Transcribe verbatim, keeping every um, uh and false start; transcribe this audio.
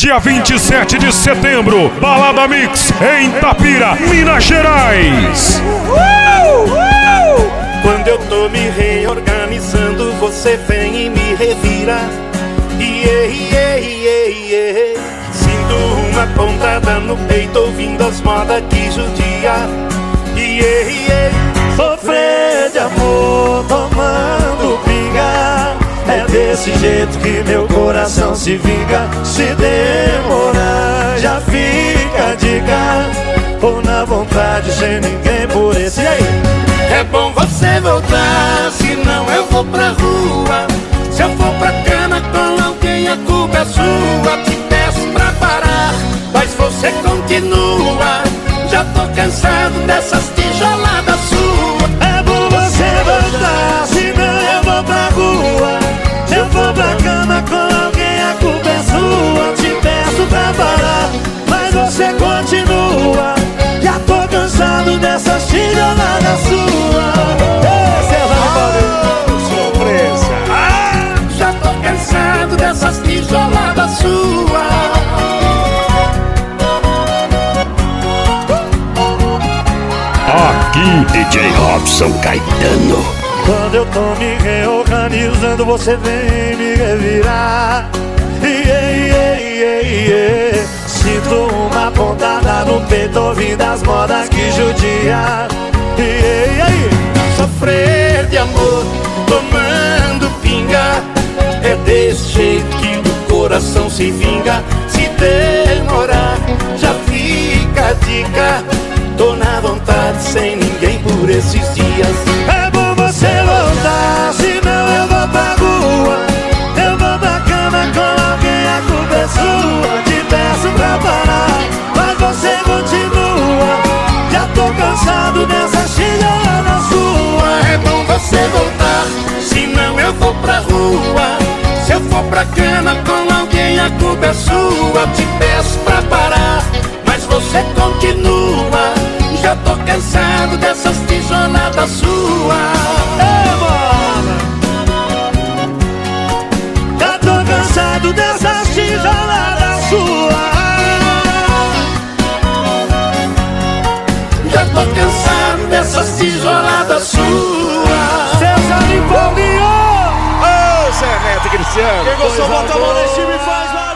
dia vinte e sete de setembro, Balada Mix em Itapira, Minas Gerais. Uh, uh. Quando eu tô me reorganizando, você vem e me revira. Yeah, yeah, yeah, yeah. Sinto uma pontada no peito, ouvindo as modas que judia. Yeah, yeah. Sofrer de amor, tomando pinga. É desse jeito que meu coração se vinga. Se demorar, já fica a dica. Ou na vontade, sem ninguém por esse. E aí? É bom você voltar, senão eu vou pra rua. Se eu for pra cama com alguém, a culpa é sua. Te peço pra parar, mas você continua. Já tô cansado dessas tijoladas suas. É bom você voltar, senão eu vou pra rua. Se eu for pra cama com alguém, a culpa é sua. Te peço pra parar, mas você continua. Já tô cansado dessas tijoladas suas. Surpresa! Ah, já tô cansado dessas tijoladas suas. Aqui D J Robson Caetano. Quando eu tô me reorganizando, você vem me revirar. Yeah, yeah, yeah, yeah. Sinto uma pontada no peito, ouvindo as modas que judia. Yeah, yeah, yeah. Sofrer de amor, tomando pinga. É desse jeito que o coração se vinga. Se demorar, já fica a dica. Tô na vontade, sem ninguém por esses dias. É bom você voltar, senão eu vou pra rua. Eu vou pra cama com alguém, a culpa é sua. Te peço pra parar, mas você continua. Já tô cansado dessa chilhada sua. É bom você voltar, senão eu vou pra rua. Se eu for pra cama com alguém, a culpa é sua. Te peço pra parar, mas você continua. Já tô cansado dessas tijoladas suas. Ei, mano! Já tô cansado dessas tijoladas suas. Já tô cansado dessas tijoladas suas. César e Paulinho! Ô, Zé Neto e Cristiano. Quem gostou, bota a mão nesse time e faz barulho.